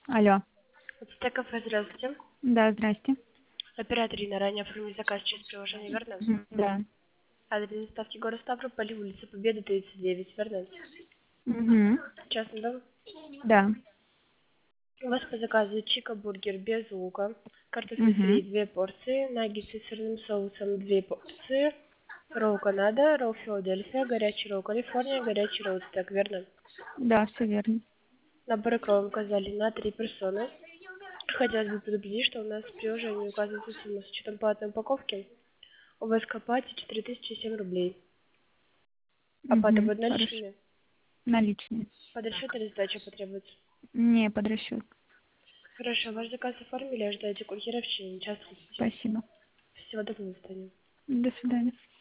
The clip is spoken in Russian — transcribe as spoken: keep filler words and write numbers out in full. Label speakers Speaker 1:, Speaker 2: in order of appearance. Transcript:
Speaker 1: Алло.
Speaker 2: Это кафе, здравствуйте.
Speaker 1: Да, здрасте.
Speaker 2: Оператор Ирина, ранее оформили заказ через приложение, верно?
Speaker 1: Мгм. Да.
Speaker 2: Адрес доставки город Ставрополь, улица Победы, тридцать девять, верно?
Speaker 1: Угу.
Speaker 2: Частный дом.
Speaker 1: Да.
Speaker 2: У вас по заказу чика бургер без лука, картофель
Speaker 1: Угу.
Speaker 2: фри две порции, наггетсы с сырным соусом две порции, ролл Канада, ролл Филадельфия, горячий ролл Калифорния, горячий ролл стек, верно?
Speaker 1: Да, все верно.
Speaker 2: Набор икру указали на три персоны. Хотелось бы предупредить, что у нас в приложении указывается сумма с учетом платной упаковки. У вас копате четыре тысячи семь рублей. Оплата
Speaker 1: Угу.
Speaker 2: будет
Speaker 1: Хорошо.
Speaker 2: наличными?
Speaker 1: Наличные.
Speaker 2: Под расчет или сдача потребуется?
Speaker 1: Не, под расчет.
Speaker 2: Хорошо, ваш заказ оформили, ожидаете курьера в течение часа.
Speaker 1: Спасибо.
Speaker 2: Всего доброго, до свидания.
Speaker 1: До свидания.